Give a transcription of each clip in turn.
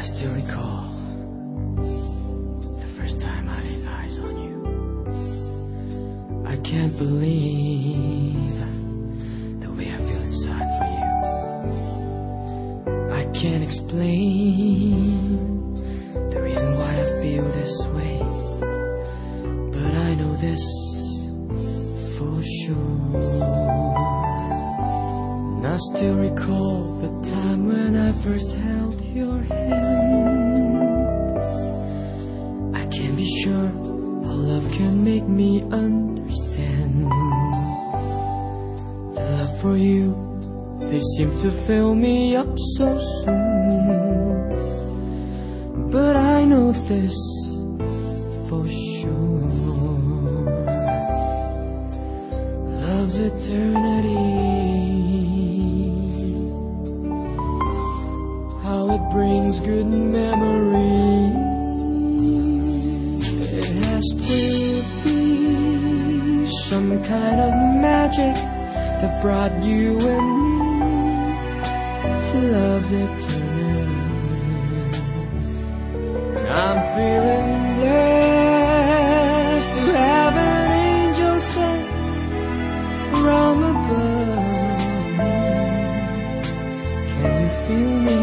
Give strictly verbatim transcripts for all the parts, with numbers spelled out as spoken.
I still recall the first time I laid eyes on you. I can't believe the way I feel inside for you. I can't explain the reason why I feel this way, but I know this for sure. And I still recall the time when I first held your hand. I can't be sure how love can make me understand. The love for you, they seem to fill me up so soon, but I know this for sure. Love's eternity, how it brings good memories. It has to be some kind of magic that brought you and me to love's eternity. I'm feeling blessed to have an angel sent from above. Can you feel me?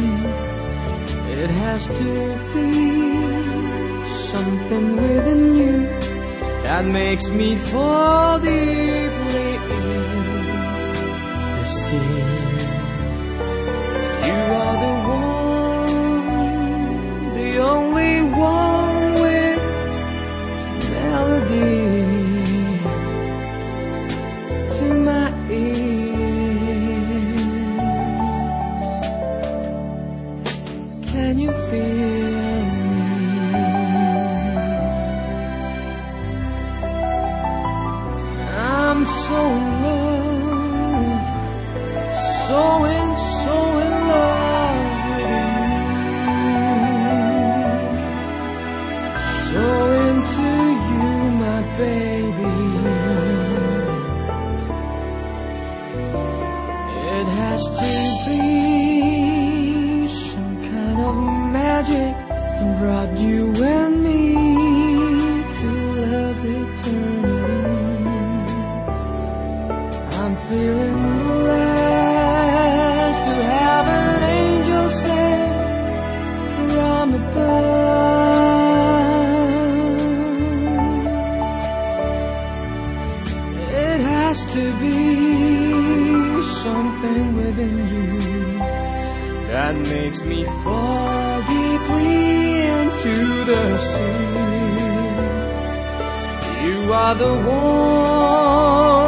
It has to be something within you that makes me fall deeply in the sea. You are the one, the only one with melody to my ears. Can you feel me? I'm so in love, so in, so in love with you, so into you, my baby. It has to be some kind of magic that brought you and me to love eternity. I'm feeling blessed to have an angel sent from above. It has to be something within you that makes me fall deeply into the sea. You are the one,